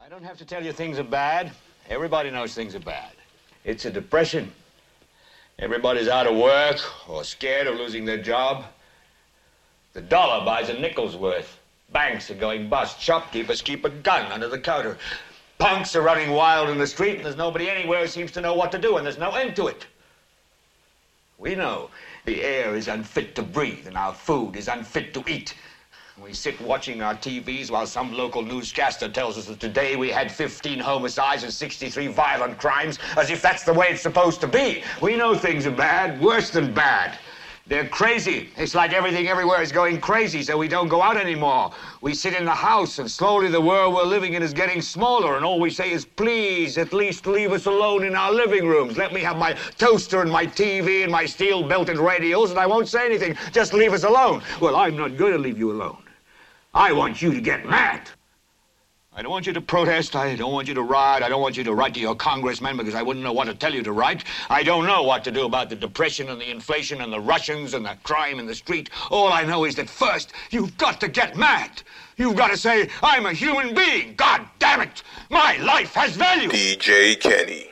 I don't have to tell you things are bad. Everybody knows things are bad. It's a depression. Everybody's out of work or scared of losing their job. The dollar buys a nickel's worth. Banks are going bust. Shopkeepers keep a gun under the counter. Punks are running wild in the street, and there's nobody anywhere who seems to know what to do, and there's no end to it. We know the air is unfit to breathe, and our food is unfit to eat. We sit watching our TVs while some local newscaster tells us that today we had 15 homicides and 63 violent crimes, as if that's the way it's supposed to be. We know things are bad, worse than bad. They're crazy. It's like everything everywhere is going crazy, so we don't go out anymore. We sit in the house, and slowly the world we're living in is getting smaller, and all we say is, please, at least leave us alone in our living rooms. Let me have my toaster and my TV and my steel-belted radios, and I won't say anything. Just leave us alone. Well, I'm not going to leave you alone. I want you to get mad. I don't want you to protest. I don't want you to riot. I don't want you to write to your congressman because I wouldn't know what to tell you to write. I don't know what to do about the depression and the inflation and the Russians and the crime in the street. All I know is that first, you've got to get mad. You've got to say, I'm a human being. God damn it. My life has value. DJ Kenny.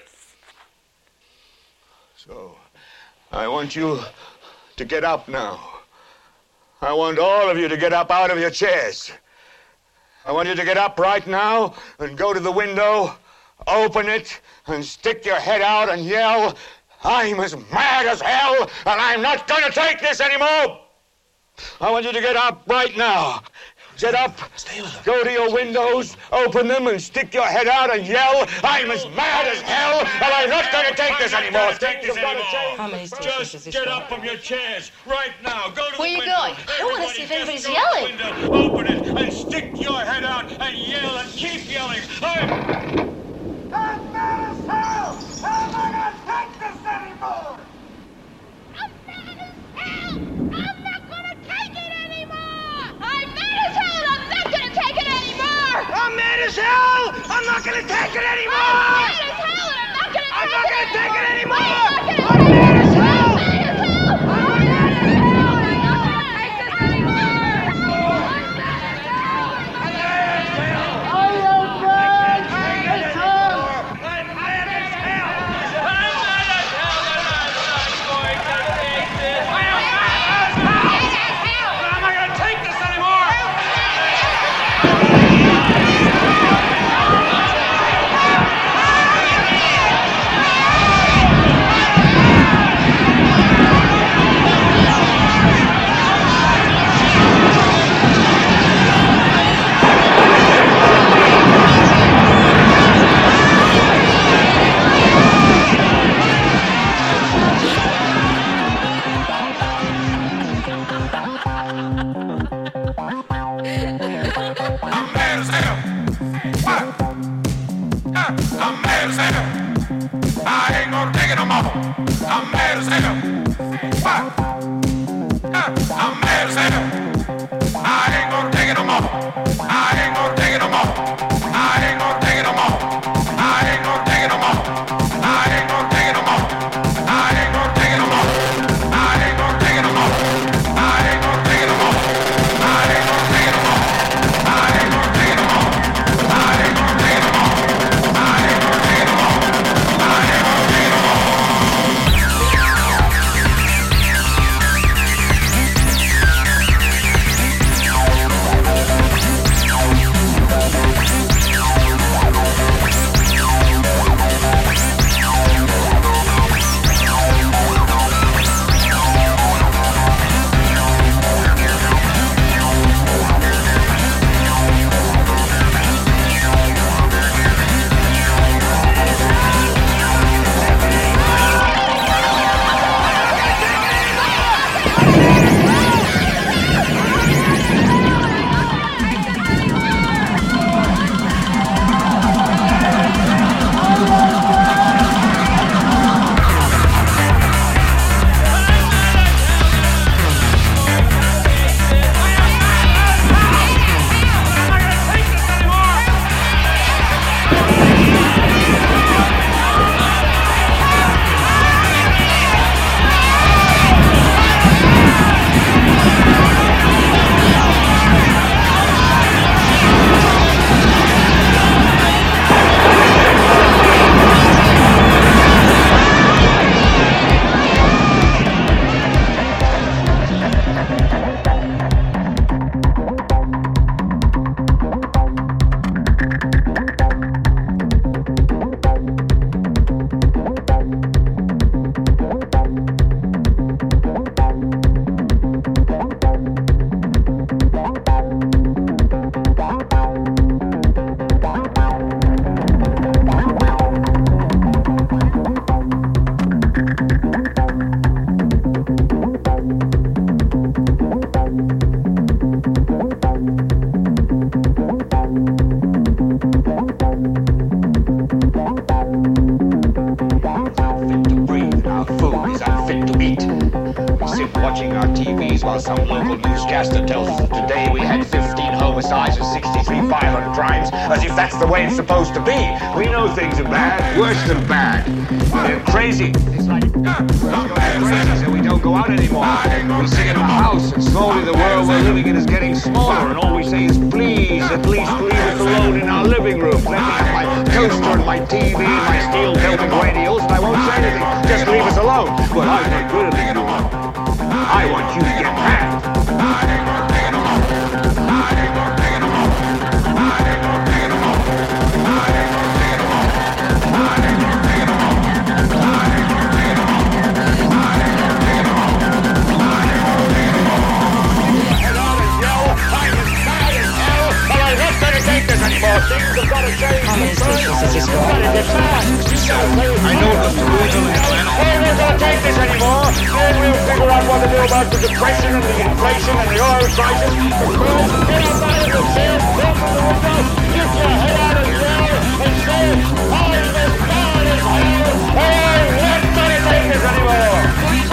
So, I want you to get up now. I want all of you to get up out of your chairs. I want you to get up right now and go to the window, open it, and stick your head out and yell, I'm as mad as hell, and I'm not going to take this anymore. I want you to get up right now. Get up, go to your windows, open them, and stick your head out and yell, I'm as mad as hell, and I'm not going to take this anymore. How many stations Just get up from your chairs right now. Go to the window. Where are you going? I want to see if anybody's yelling. Open it and stick your head out and yell and keep yelling. I'm mad as hell. How am I going to take this anymore? I'm mad as hell. I'm not going to take it anymore. I'm mad as hell. I'm not going to take it anymore. I'm mad as hell. I'm not going to take it anymore. I'm mad as hell, and I'm not going to take it anymore. I'm mad as hell. I'm mad as hell. I'm mad as hell. I'm not going to take this anymore. sit watching our TVs while some local newscaster tells us that today we had 15 homicides and 63 violent crimes, as if that's the way it's supposed to be. We know things are bad, worse than bad. They're crazy. It's like, crazy, so we don't go out anymore. We sit in our house, and slowly the world we're living in is getting smaller, and all we say is, please, at least leave us alone in our living room. Let me have my toaster and my TV and my steel-belted radials, and I won't say anything. Just leave us alone. Well, I'm not good at it, you know. I want you to get mad. I know the rules on the channel. We're not going to take this anymore. Then we'll figure out what to do about the depression and the inflation and the oil crisis. But first, get up out of the chair, open the window, get your head out of jail, and say, I'm as bad as hell. I'm not going to take this anymore.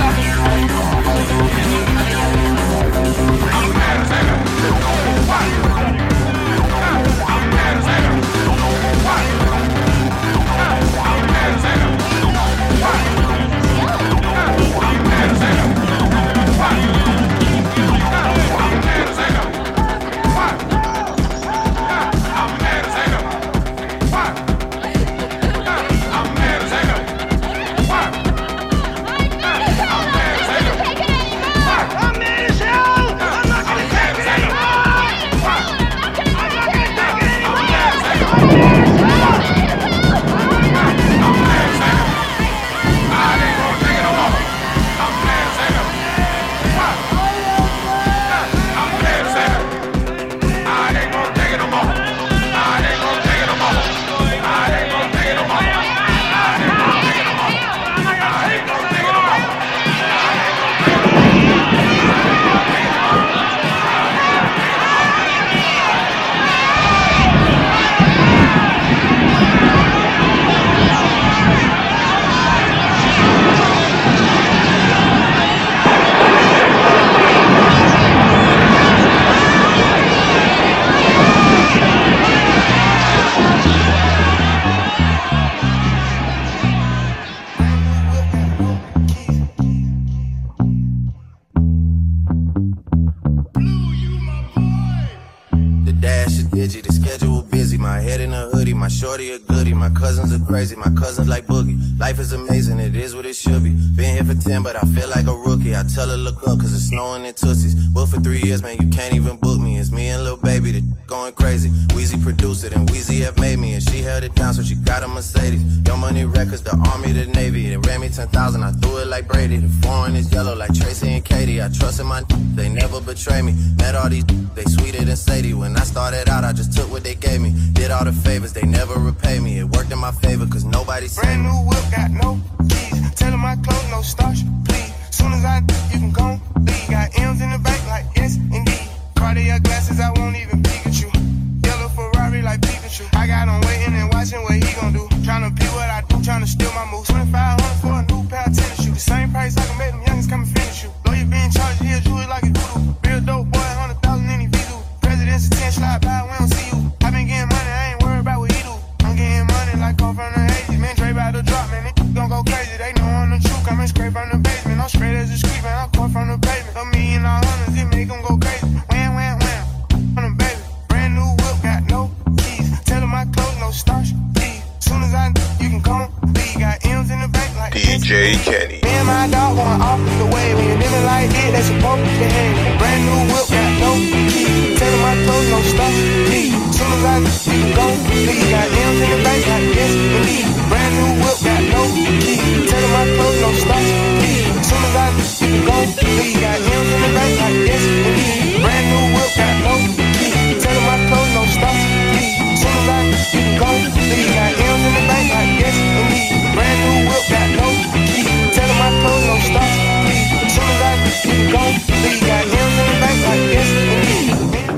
Shorty a goodie, my cousins are crazy, my cousins like Boogie. Life is amazing, it is what it should be. Been here for 10, but I feel like a rookie. I tell her look up, cause it's snowing in Tootsies. Booked for 3 years, man, you can't even book me. It's me and Lil Baby, the going crazy. Weezy produced it, and Weezy have made me. And she held it down, so she got a Mercedes. Young Money Records, the Army, the Navy. They ran me 10,000, I threw it like Brady. The foreign is yellow like Tracy and Katie. I trust in my they never betray me. Met all these they sweeter than Sadie. When I started out, I just took what they gave me. Did all the favors, they never repay me. It worked in my favor, cause nobody said brand new whip, got no keys. Tell them my clothes, no starch, please. Soon as I you can go leave. Got M's in the bank like yes, indeed. Cartier glasses, I won't even peek at you. Yellow Ferrari like Pikachu. I got him waiting and watching what he gon' do. Tryna be what I do, tryna steal my moves. 2,500 for a new pair of tennis shoes. The same price I can make them youngins come and finish you. Lawyer being charged, he'll do it like a voodoo. Real dope boy, 100,000 in his visa. President's attention, slide by, we don't see you. I been getting money, I ain't worried about what he do. I'm getting money like I'm from the 80s. Man, Dre about to drop, man, they gon' go crazy. They know I'm the truth, coming straight from the basement. I'm straight as a street, man, I'm caught from the pavement. A million all hundreds, it make them go crazy. Wham, wham, wham, on them baby. Brand new whip, got no keys. Tell them my clothes, no starch, please. Soon as I you can come, leave. Got M's in the bank like DJ Kenny. Me and my dog going off the way. When you living like this, they supposed to behave. Brand new whip, got no keys. Tell them my clothes, no stuff, please. Soon as I you can go, leave. Got M's in the bank like yes, indeed. Brand new whip, got no keys. Tell them my clothes, no stuff, please. Soon as I you can go, leave. Got M's in the bank like yes, indeed. Brand new whip, got no keys. Tell them my clothes, no stuff, please. Soon as I you can go, leave. Got M's in the bank like yes, indeed. Brand new whip, got no keys. Tell them my clothes, no stuff, please. Soon as I you can go, leave. Got M's in the bank like yes, indeed.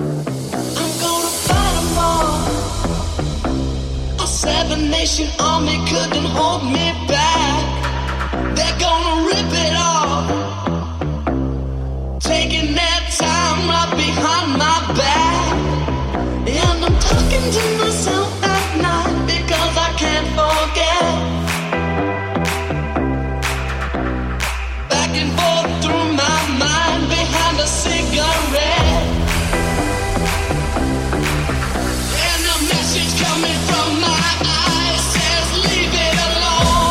I'm gonna fight them all. A 7-nation army couldn't hold me back. They're gonna rip it off. right behind my back. And I'm talking to myself at night because I can't forget. Back and forth through my mind behind a cigarette. And a message coming from my eyes says leave it alone.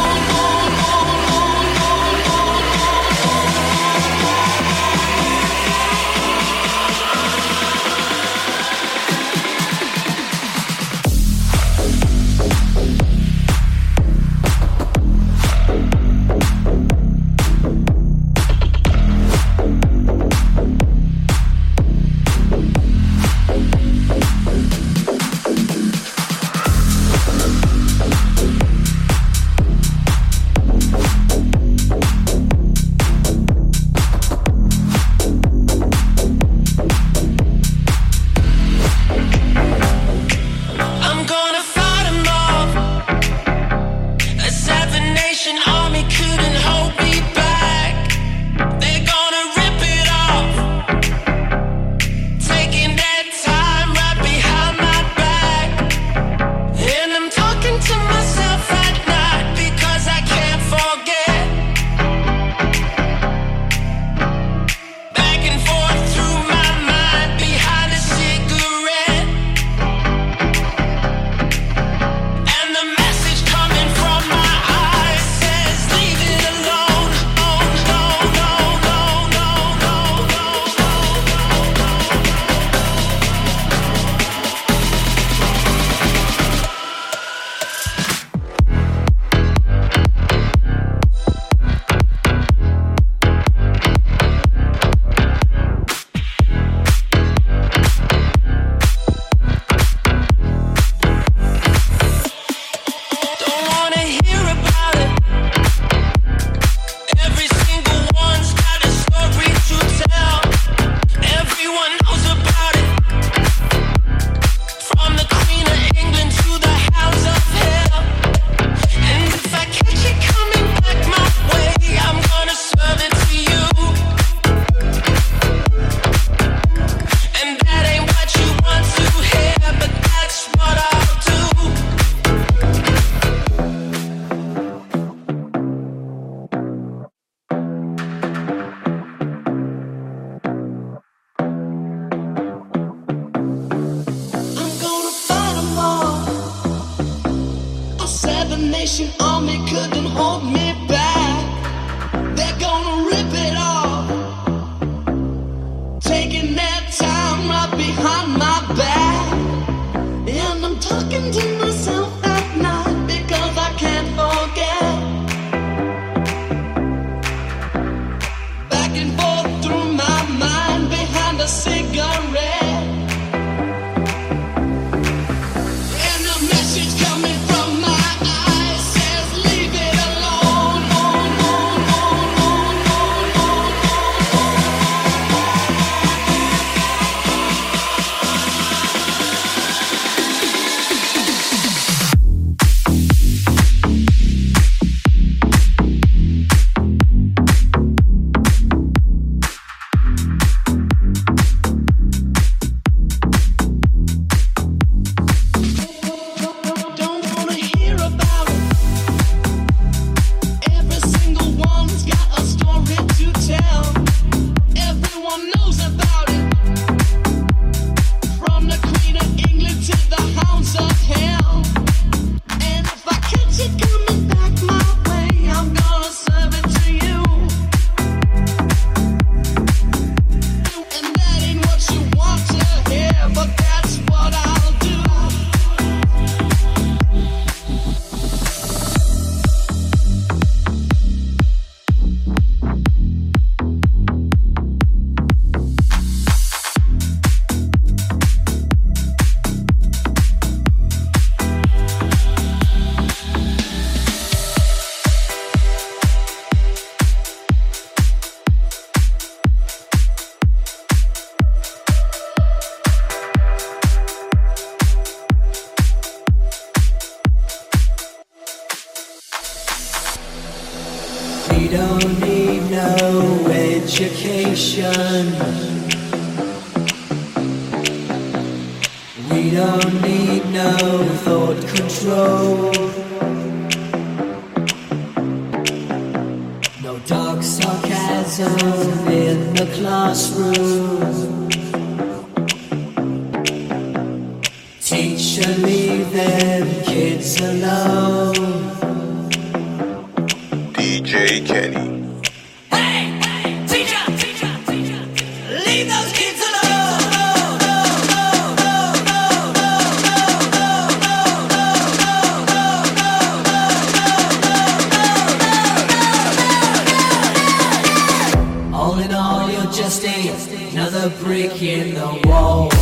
I'm gonna fight 'em off. A seven nation army couldn't hold me back. They're gonna rip it off, taking their time right behind my back. And I'm talking to myself at night because I can't forget. Back and forth through my mind behind a cigarette. And the message coming from my eyes says leave it alone. Oh, no, no, no, no, no, no, don't wanna hear about it. Every single one's got a story to tell. Everyone knows about it. From the Queen of England to the Hounds of Hell. And if I catch it coming back my way, I'm gonna serve it to you. And that ain't what you want to hear, but that's what I'll do. I'm gonna fight 'em all. A seven nation army couldn't hold me back. They're gonna rip it off, taking their time right behind my back. And I'm talking to myself at night because I can't forget. Back and forth through my mind behind a cigarette. And a message coming from my eyes says leave it alone. Don't wanna hear about it. Every single one's got a story to tell. Everyone knows about it. From the Queen of England to the Hounds of Hell. And if I catch it coming back my way, I'm gonna serve it to you. And that ain't what you want to hear, but that's what I'll do. We don't need no education. We don't need no thought control. No dark sarcasm in the classroom. Teacher, leave them kids alone. DJ Kenny. Leave those kids alone. All in all, you're just another brick in the wall.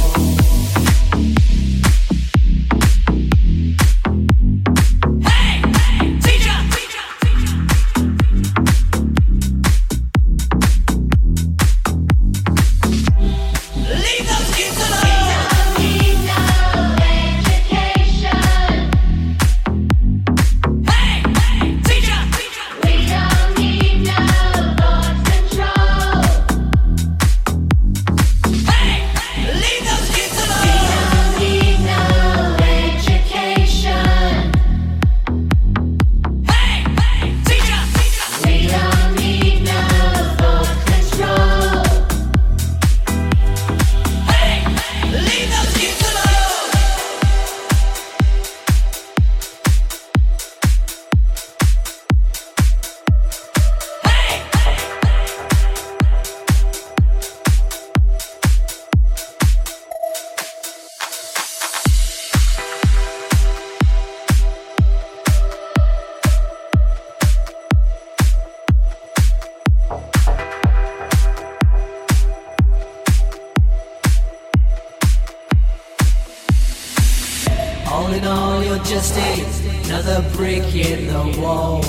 All in all, you're just another brick in the wall.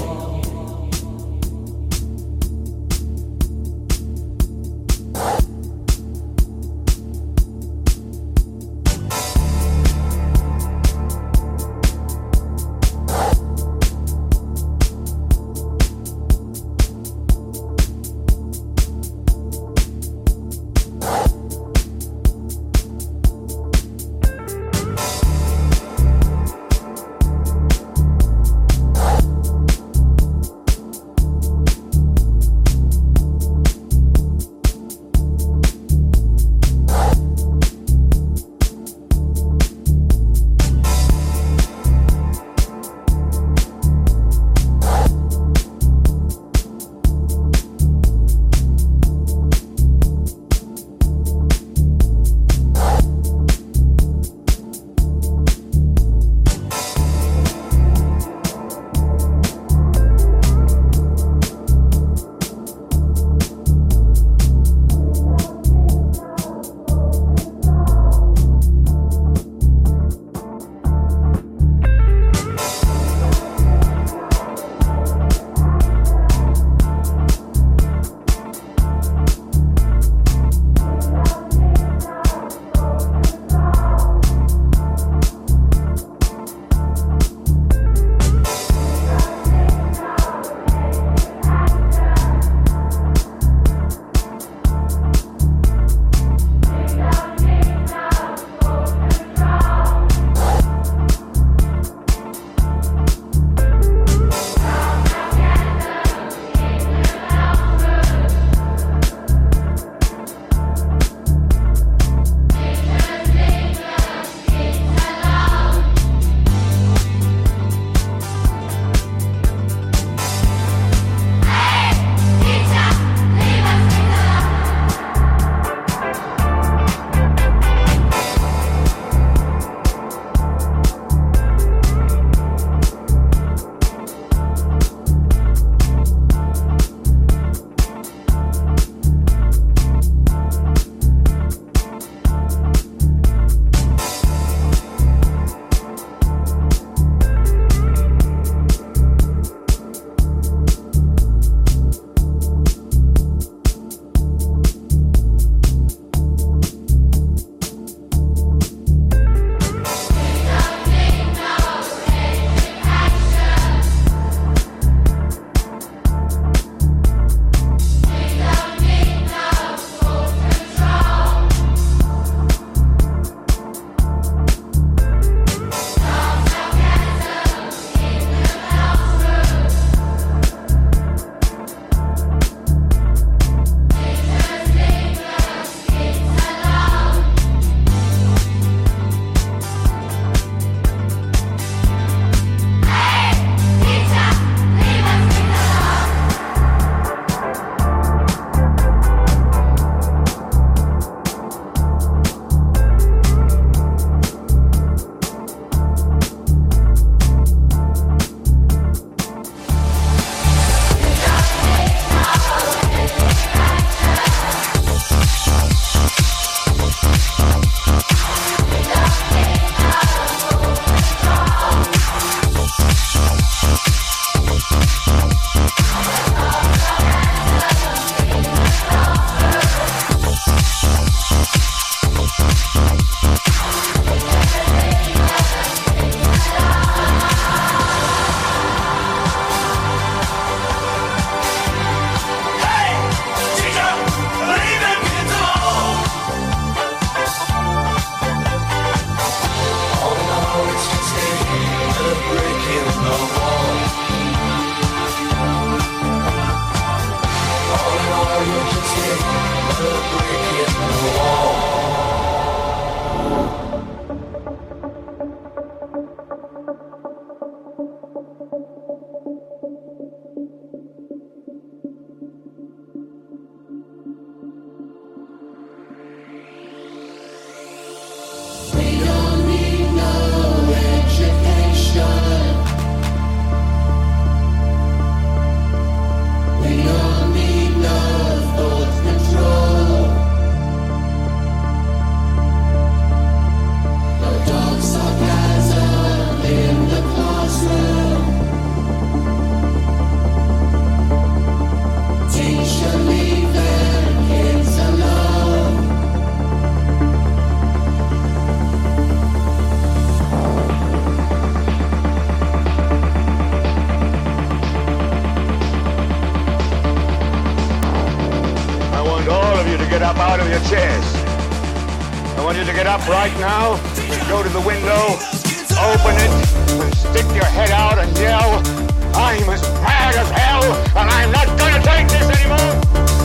up right now, go to the window, open it, and stick your head out and yell, I'm as mad as hell, and I'm not gonna take this anymore!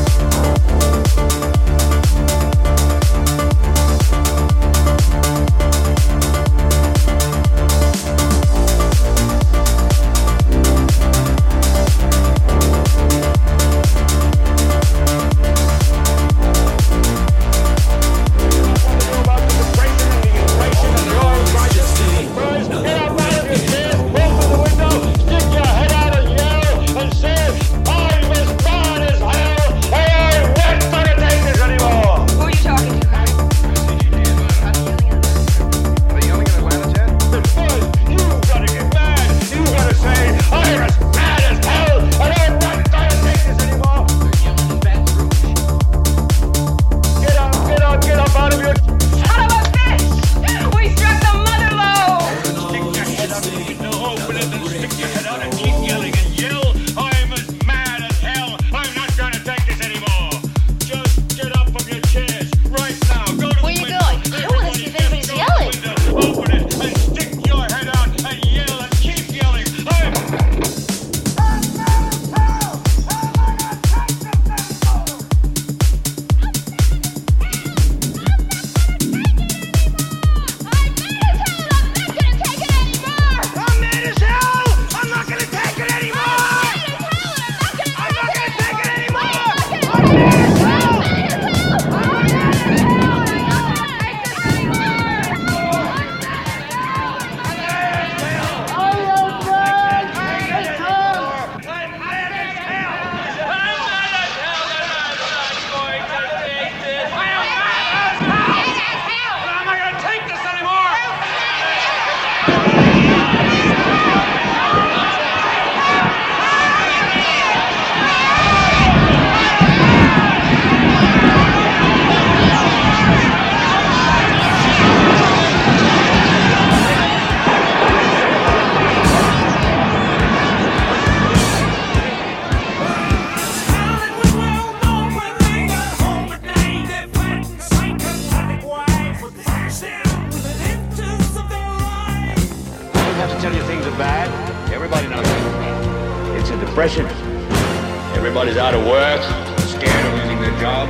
Depression. Everybody's out of work, scared of losing their job.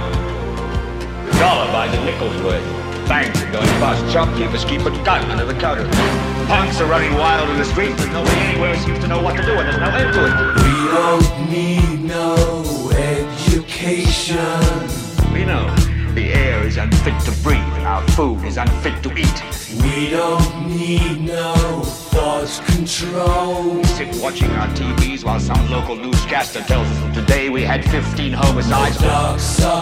The dollar buys a nickel's worth. Banks are going bust. Shopkeepers keep a gun under the counter. Punks are running wild in the streets, and nobody anywhere seems to know what to do, and there's no end to it. We don't need no education. We know the air is unfit to breathe, and our food is unfit to eat. We don't need no thought control. We sit watching our TVs while some local newscaster tells us that today we had 15 homicides. Dark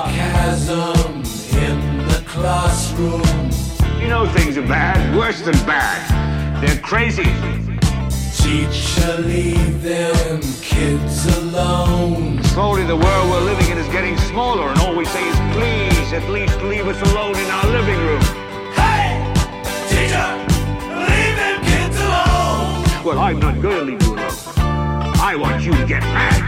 sarcasm in the classroom. You know things are bad, worse than bad. They're crazy. Teacher, leave them kids alone. Slowly the world we're living in is getting smaller, and all we say is please, at least leave us alone in our living room. Hey! Teacher! Leave them kids alone! Well, I'm not going to leave you alone. I want you to get mad.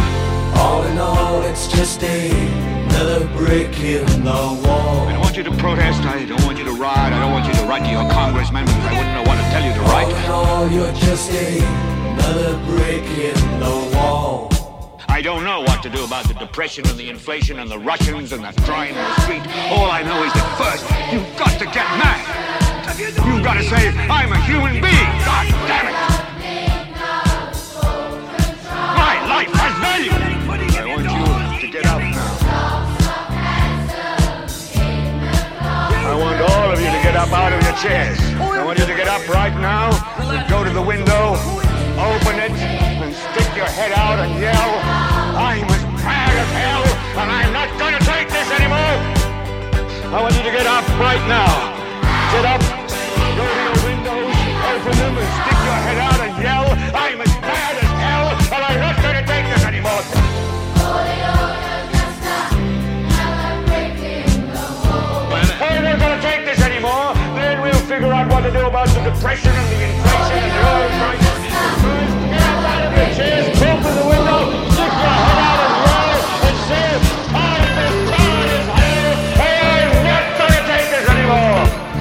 All in all, it's just another brick in the wall. I don't want you to protest, I don't want you to riot, I don't want you to write to your congressman because I wouldn't know what to tell you to write. All in all, you're just another brick in the wall. I don't know what to do about the depression and the inflation and the Russians and the crime in the street. All I know is that first, you've got to get mad. You've got to say, I'm a human being. God damn it. My life has value. I want you to get up now. I want all of you to get up out of your chairs. I want you to get up right now and go to the window, open it, and stick your head out and yell, I'm as mad as hell, and I'm not going to take this anymore. I want you to get up right now. Get up, go to your windows, open them, and stick your head out and yell, I'm as mad as hell, and I'm not going to take this anymore. We're not going to take this anymore. Then we'll figure out what to do about the depression and the inflation and the oil prices. First, get up out of your chairs, open the window, stick your head out and yell, and say, I'm as mad as hell, and I'm not going to take this anymore.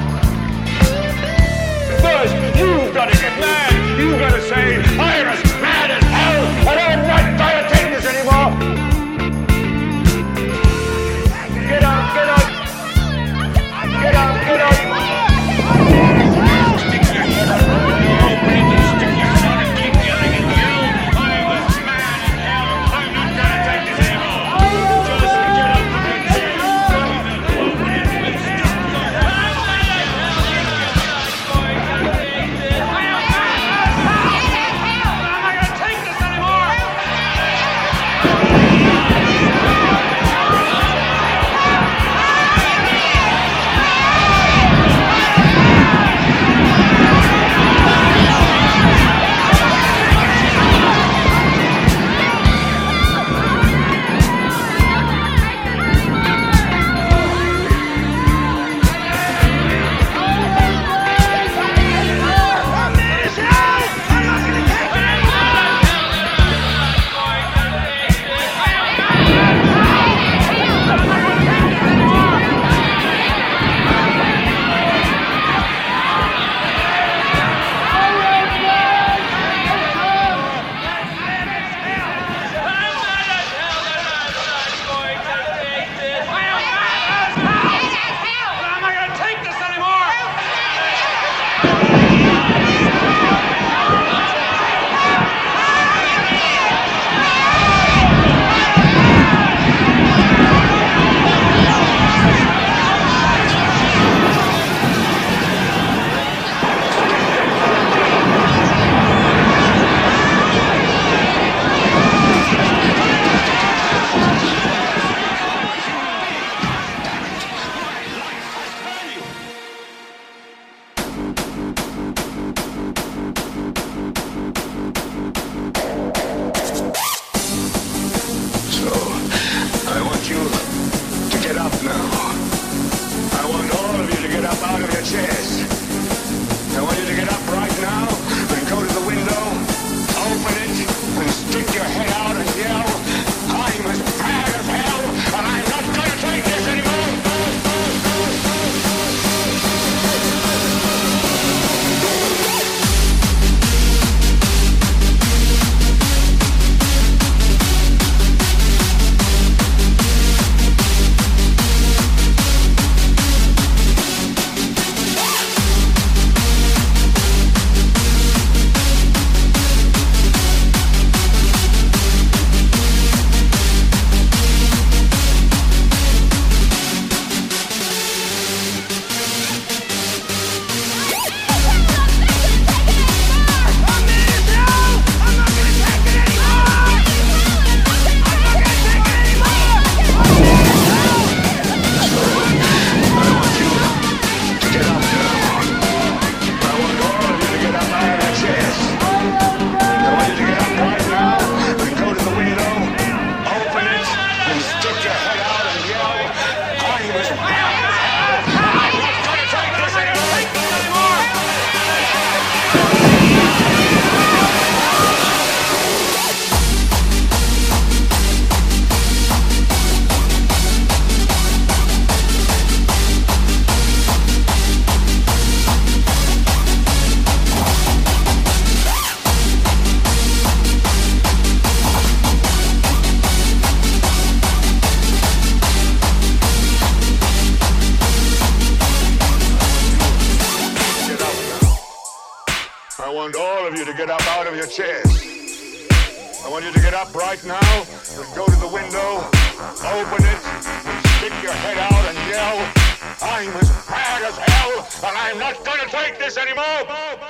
I want all of you to get up out of your chairs. I want you to get up right now and go to the window, open it, and stick your head out and yell, I'm as mad as hell, and I'm not gonna take this anymore!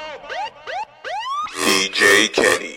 DJ Kenny.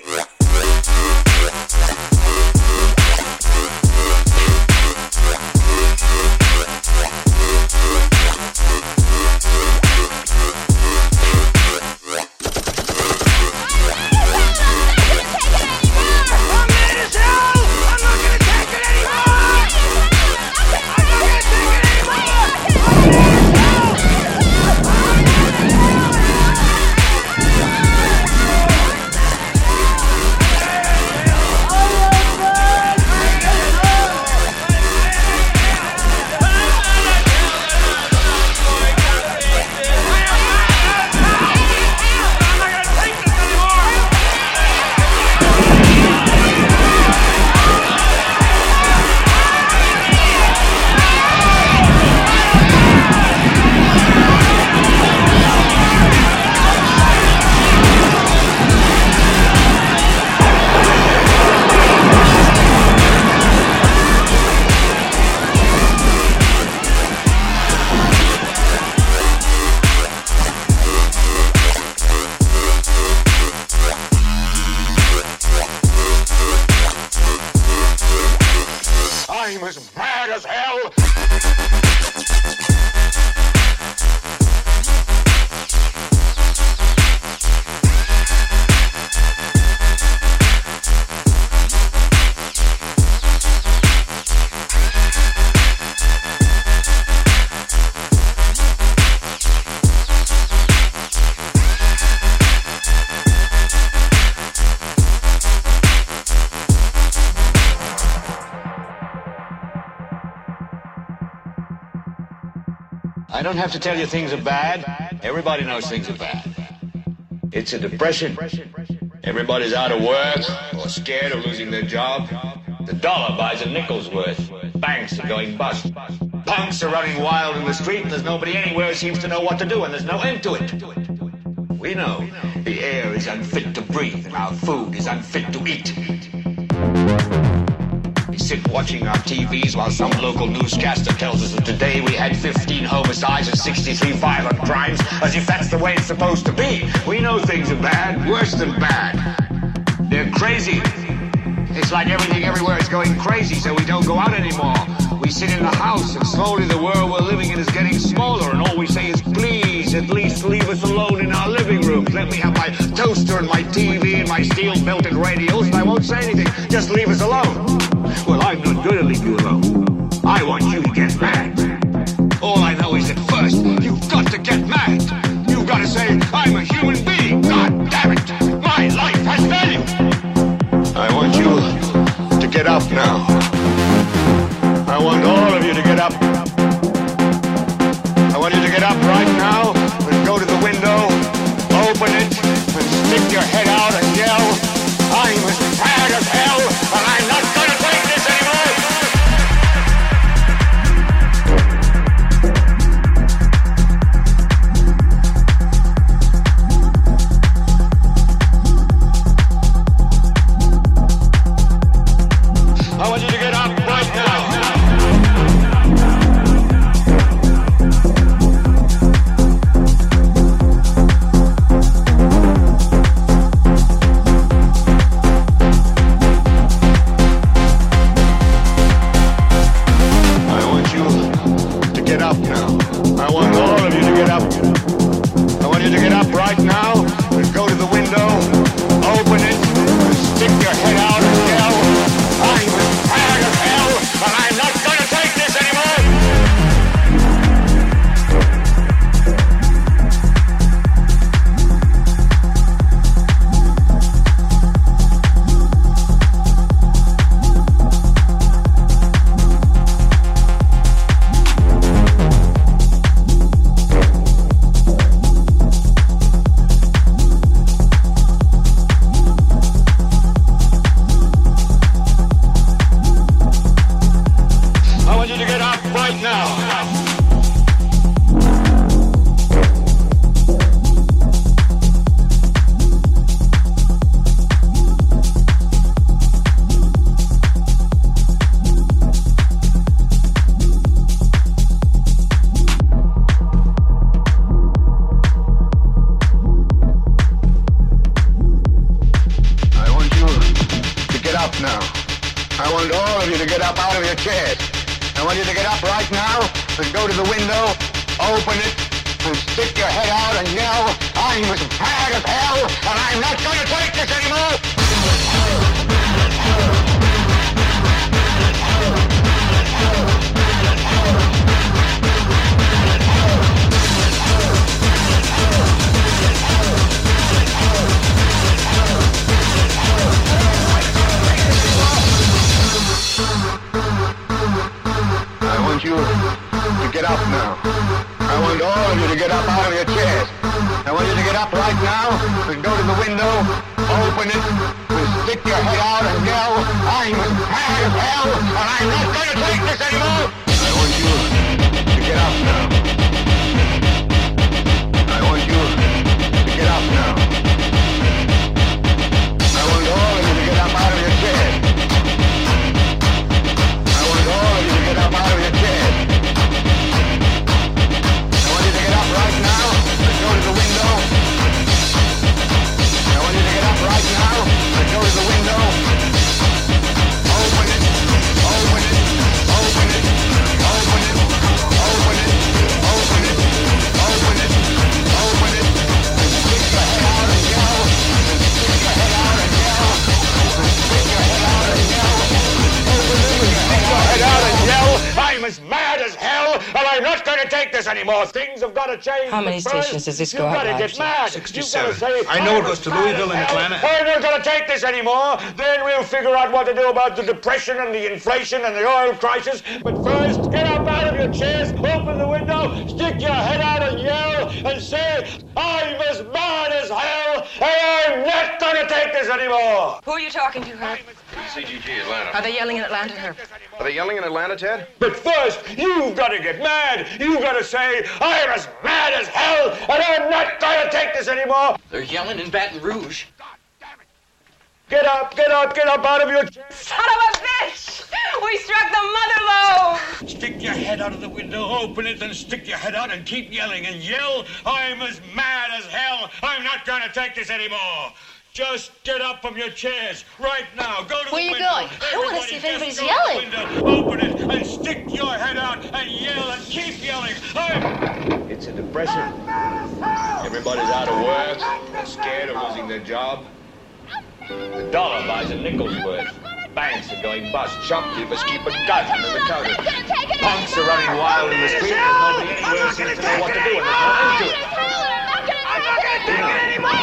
I'm as mad as hell! I don't have to tell you things are bad. Everybody knows things are bad. It's a depression. Everybody's out of work or scared of losing their job. The dollar buys a nickel's worth. Banks are going bust. Punks are running wild in the street and there's nobody anywhere who seems to know what to do and there's no end to it. We know the air is unfit to breathe and our food is unfit to eat. We sit watching our TVs while some local newscaster tells us that today we had 15 homicides and 63 violent crimes, as if that's the way it's supposed to be. We know things are bad, worse than bad. They're crazy. It's like everything everywhere is going crazy, so we don't go out anymore. We sit in the house, and slowly the world we're living in is getting smaller, and all we say is, please, at least leave us alone in our living rooms. Let me have my toaster and my TV and my steel-belted radios, and I won't say anything. Just leave us alone. Well, I'm not going to leave you alone. I want you to get mad. All I know is that first, you've got to get mad. You've got to say, I'm a human being. God damn it. My life has value. I want you to get up now. I want all of you to get up. I want you to get up right now and go to the window, open it, and stick your head out and yell, I'm as mad as hell, and I'm not going to take this anymore! you to get up out of your chairs. I want you to get up right now and go to the window, open it, and stick your head out and yell, I'm as mad as hell, and I'm not going to take this anymore! I want you to get up now. I want all of you to get up out of your chairs. I want you to get up right now and go to the window, open it, and stick your head out and yell, I'm as mad as hell, and I'm not going to take this anymore! I want you to get up now. I want you to get up now. I want all of you to get up out of your chairs. I want all of you to get up out of your chairs. I want you to get up right now and go to the window. I want you to get up right now and go to the window. Open it, open it, open it, open it, open it, open it, open it, open it, and stick your head out and yell, and stick your head out and yell, and stick your head out and yell, open it and stick your head out and yell, I'm as mad as hell, and I'm not going to take this anymore. Things have got to change. How many stations does this go out? You've got to get mad. 67. Say, I know it goes to Louisville and Atlanta. I'm not going to take this anymore. Then we'll figure out what to do about the depression and the inflation and the oil crisis. But first, get up out of your chairs, open the window, stick your head out and yell and say, I'm as mad as hell, and I'm not going to take this anymore. Who are you talking to, Herb? CGG, Atlanta. Are they yelling in Atlanta, Herb? Are they yelling in Atlanta, Ted? But first, you've got to get mad. You've got to say, I'm as mad as hell, and I'm not going to take this anymore. They're yelling in Baton Rouge. Get up, get up, get up out of your chair. Son of a bitch! We struck the mother low! Stick your head out of the window, open it, then stick your head out and keep yelling and yell, I'm as mad as hell. I'm not going to take this anymore. Just get up from your chairs right now. Go to the window. Where are you going? I want to see if anybody's Go yelling. to the window, open it, and stick your head out and yell and keep yelling. It's a depression. Everybody's out of work. They're scared of losing their job. The dollar buys a nickel's worth. Banks are going bust. Shopkeepers keep a gun under the counter. Punks are running wild in the street. There's nobody anywhere seems to know what to do, and there's no end to it. I'm not going to take it anymore!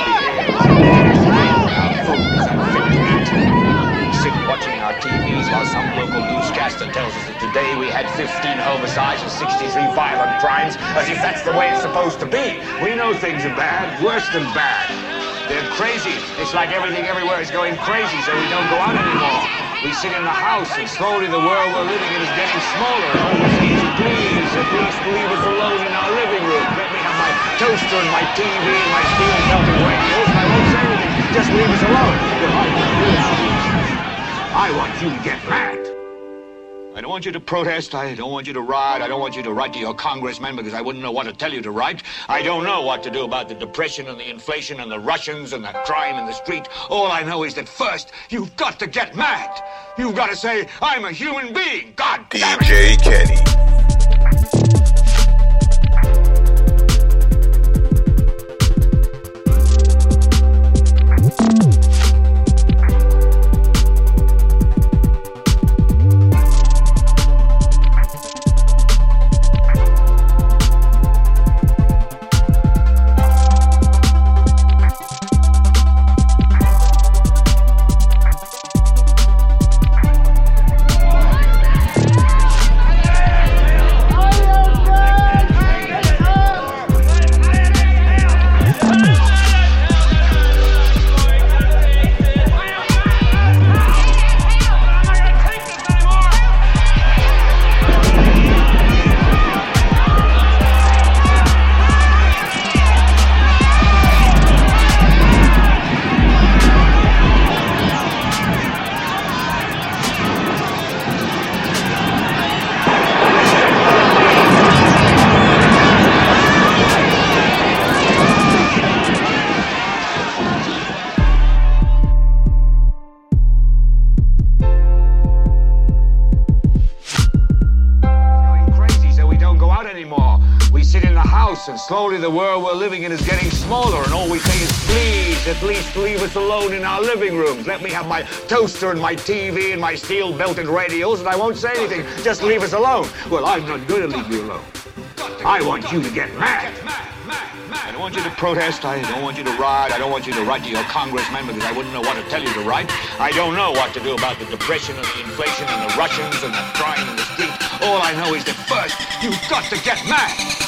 We sit watching our TVs while some local newscaster tells us that today we had 15 homicides and 63 violent crimes, as if that's the way it's supposed to be. We know things are bad, worse than bad. They're crazy. It's like everything everywhere is going crazy, so we don't go out anymore. We sit in the house, and slowly the world we're living in is getting smaller. And all we say is, please, at least leave us alone in our living room. Let me have my toaster and my TV and my steel-belted radios, and I won't say anything. Just leave us alone. I want you to get mad. I don't want you to protest. I don't want you to riot. I don't want you to write to your congressman because I wouldn't know what to tell you to write. I don't know what to do about the depression and the inflation and the Russians and the crime in the street. All I know is that first, you've got to get mad. You've got to say, I'm a human being. God damn it. DJ Kenny. Slowly, the world we're living in is getting smaller, and all we say is, please, at least leave us alone in our living rooms. Let me have my toaster and my TV and my steel-belted radios, and I won't say anything. Just leave us alone. Well, I'm not going to leave you alone. I want you to get mad. I don't want you to protest. I don't want you to riot. I don't want you to write to your congressman because I wouldn't know what to tell you to write. I don't know what to do about the depression and the inflation and the Russians and the crime in the street. All I know is that first, you've got to get mad.